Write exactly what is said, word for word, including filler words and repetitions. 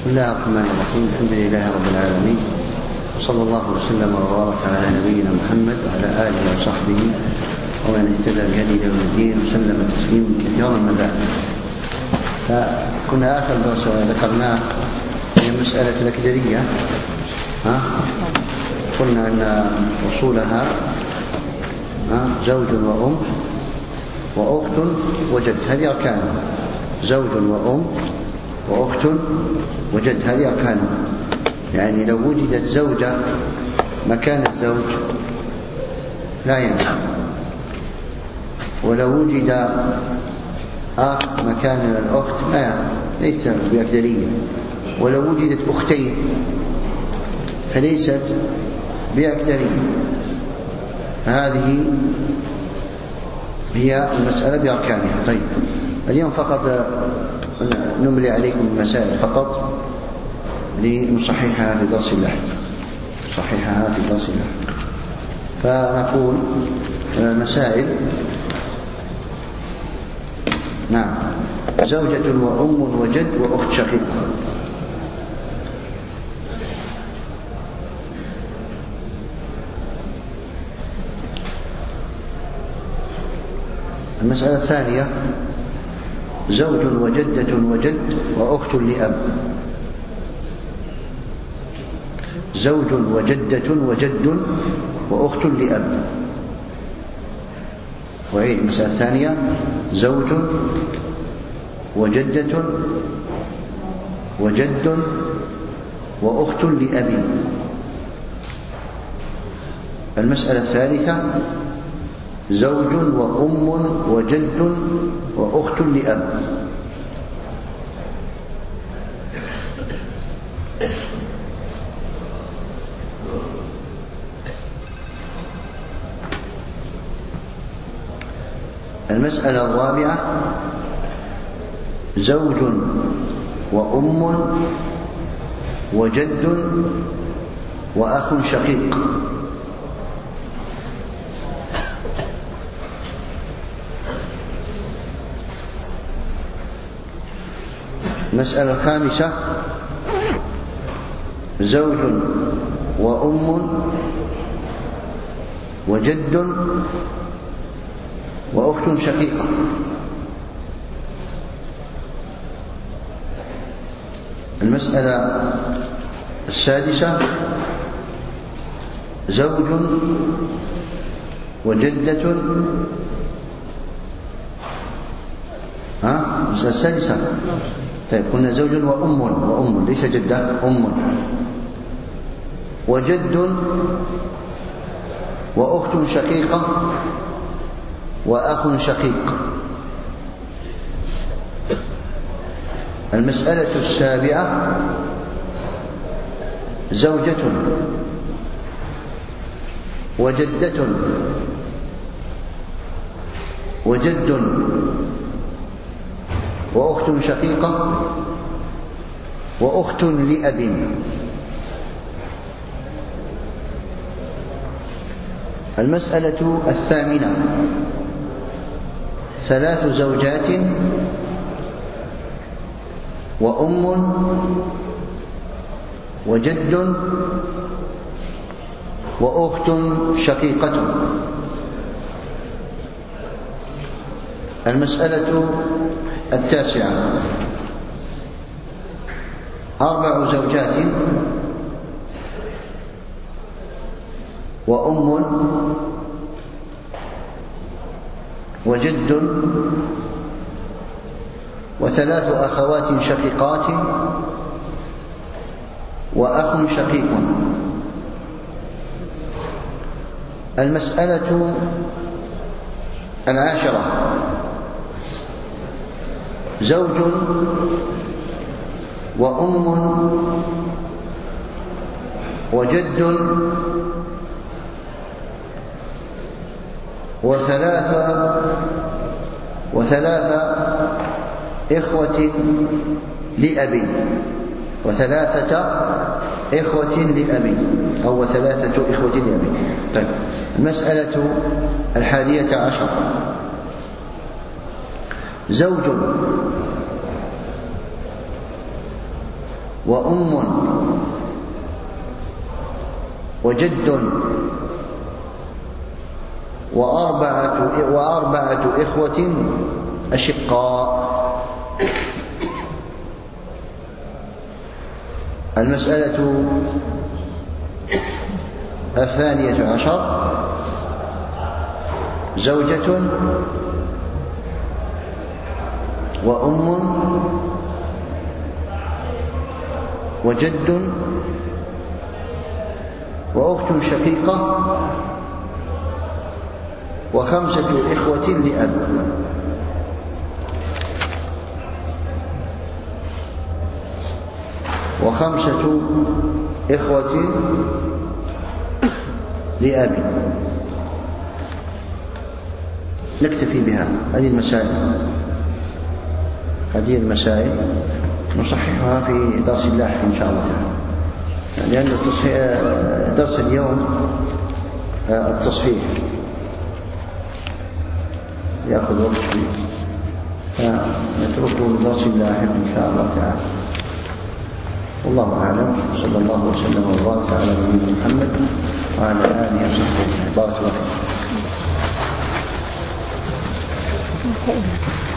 بسم الله الرحمن الرحيم. الحمد لله رب العالمين، وصلى الله وسلم وبارك على نبينا محمد وعلى آله وصحبه ومن اهتدى بهديه يوم الدين وسلم تسليما كثيرا. ما بعد، فكنا آخر درس ذكرناه هي مسألة الأكدرية. ها؟ قلنا أن أصولها زوج وأم وأخت وجد، هذه أركانها. زوج وأم وأخت وجد، هذه أركانها. يعني لو وجدت زوجة مكان الزوج لا ينفع، ولو وجد أخ مكان الأخت لا، ليس بأكدرية. ولو وجدت أختين فليست بأكدرية. هذه هي المسألة بأركانها. طيب، اليوم فقط نملي عليكم المسائل فقط لنصححها في درس اللاحق، نصححها في درس اللاحق. فنقول مسائل. نعم، زوجة وأم وجد وأخت شقيقة. المسألة الثانية زوج وجدة وجد وأخت لأب. زوج وجدة وجد وأخت لأب. وعيد المسألة الثانية زوج وجدة وجد وأخت لأب. المسألة الثالثة زوج وأم وجد وأخت لأب. المسألة الرابعة زوج وأم وجد وأخ شقيق. المسألة الخامسة زوج وأم وجد وأخت شقيقة. المسألة السادسة زوج وجدة. ها؟ المسألة السادسة. طيب، قلنا زوج وأم وأم ليس جدة، أم وجد وأخت شقيقة وأخ شقيق. المسألة السابعة زوجة وجدة وجد وأخت شقيقة وأخت لأب. المسألة الثامنة ثلاث زوجات وأم وجد وأخت شقيقة. المسألة التاسعة أربع زوجات وأم وجد وثلاث أخوات شقيقات وأخ شقيق. المسألة العاشرة زوج وأم وجد وثلاثة وثلاثة إخوة لأب، وثلاثة إخوة لأب أو ثلاثة إخوة لأب. طيب، المسألة الحادية عشر زوج وأم وجد وأربعة, وأربعة إخوة أشقاء. المسألة الثانية عشر: زوجة وأم وجد وأخت شقيقة وخمسة إخوة لأب. وخمسة إخوة لأب. نكتفي بها. هذه المسائل هذه المسائل نصححها في درس اللاحق إن شاء الله تعالى، لأن درس اليوم التصحيح يأخذ وقت فيه، فنتركه لدرس اللاحق إن شاء الله تعالى. والله أعلم. صلى الله وسلم وبارك على نبينا محمد وعلى آله وصحبه. بارك الله فيكم.